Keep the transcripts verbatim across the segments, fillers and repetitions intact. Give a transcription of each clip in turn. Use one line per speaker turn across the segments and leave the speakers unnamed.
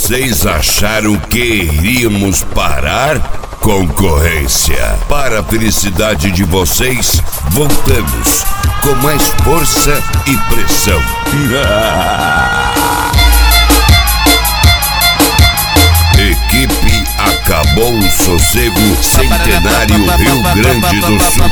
Vocês acharam que iríamos parar? Concorrência. Para a felicidade de vocês, voltamos com mais força e pressão. Equipe Acabou o Sossego Centenário Rio Grande do Sul.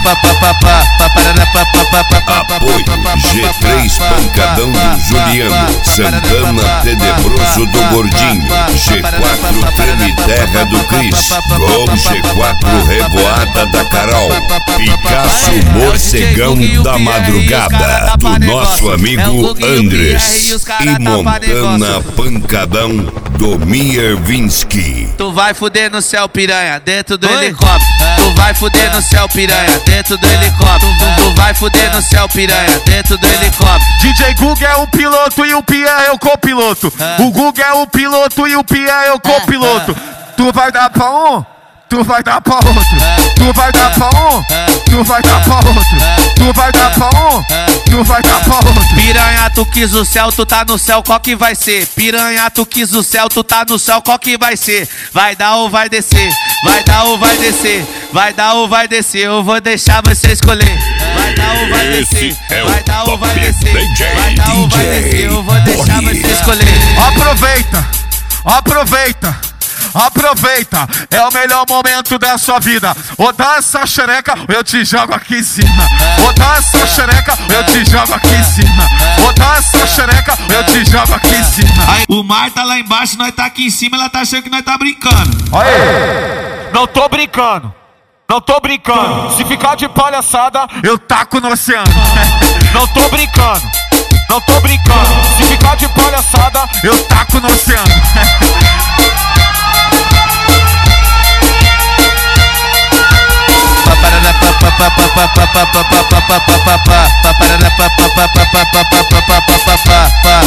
Apoio G três Pancadão do Juliano, Santana Tenebroso do Gordinho, G quatro Treme Terra do Cris, Gol G quatro Revoada da Carol, Picasso Morcegão da Madrugada, do nosso amigo Andres, e Montana Pancadão do Miervinsky.
Tu vai fuder no céu, piranha, dentro do Oi? helicóptero. Tu vai fuder no céu, piranha, dentro do helicóptero. Tu vai fuder no céu, piranha, dentro do helicóptero.
D J Guga é o piloto e o Pia é o copiloto. O Guga é o piloto e o Pia é o copiloto. Tu vai dar pra um, tu vai dar pra outro. Tu vai dar pra um, tu vai dar pra outro. Tu vai dar pra um, tu vai dar pra outro.
Piranha, tu quis o céu, tu tá no céu, qual que vai ser? Piranha, tu quis o céu, tu tá no céu, qual que vai ser? Vai dar ou vai descer? Vai dar ou vai descer? Vai dar ou vai descer? Eu vou deixar você escolher. Vai dar ou vai descer? Vai dar ou vai descer? Vai dar ou vai descer? Eu vou deixar você escolher.
Aproveita, aproveita. Aproveita, é o melhor momento da sua vida. Ou dá essa xereca, eu te jogo aqui em cima. Ou dá essa xereca, eu te jogo aqui em cima. Ou dá essa xereca, eu te jogo aqui em cima.
O mar tá lá embaixo, nós tá aqui em cima, ela tá achando que nós tá brincando.
Aí, não tô brincando, não tô brincando. Se ficar de palhaçada, eu taco no oceano. Não tô brincando, não tô brincando. Se ficar de palhaçada, eu taco no oceano.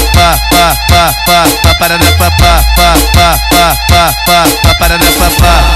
Pa